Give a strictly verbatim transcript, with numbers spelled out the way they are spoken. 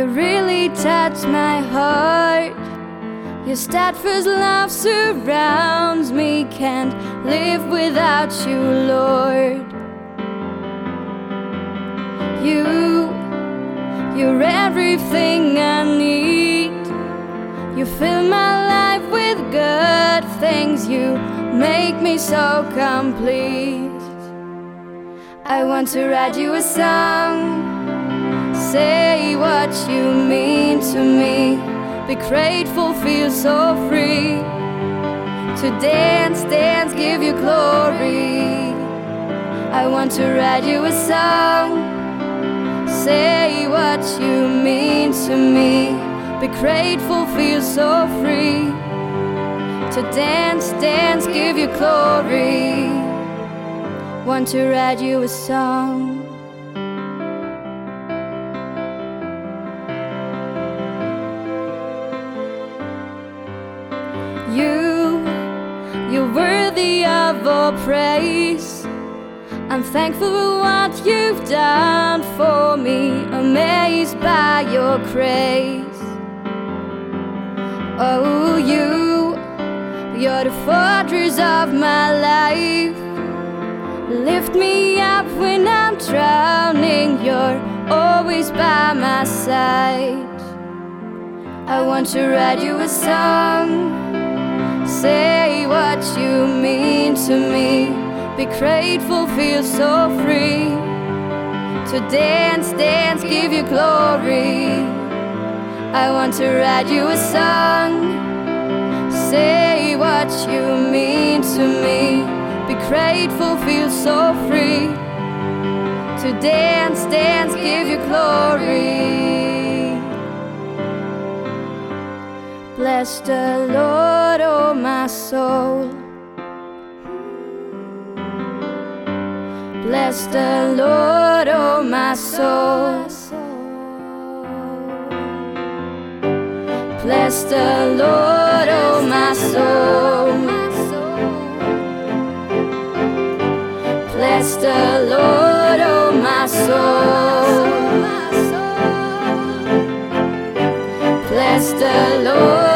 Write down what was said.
You really touch my heart. Your steadfast love surrounds me. Can't live without you, Lord. You, you're everything I need. You fill my life with good things. You make me so complete. I want to write you a song. Say what you mean to me. Be grateful, feel so free. To dance, dance, give you glory. I want to write you a song. Say what you mean to me. Be grateful, feel so free. To dance, dance, give you glory. Want to write you a song. You, you're worthy of all praise. I'm thankful for what you've done for me. Amazed by your grace. Oh, you, you're the fortress of my life. Lift me up when I'm drowning. You're always by my side. I want to write you a song. Say what you mean to me. Be grateful, feel so free. To dance, dance, give you glory. I want to write you a song. Say what you mean to me. Be grateful, feel so free. To dance, dance, give you glory. Bless the Lord, oh my soul. Bless the Lord, oh my soul. Bless the Lord, oh my soul. Bless the Lord, oh my soul. Bless the Lord.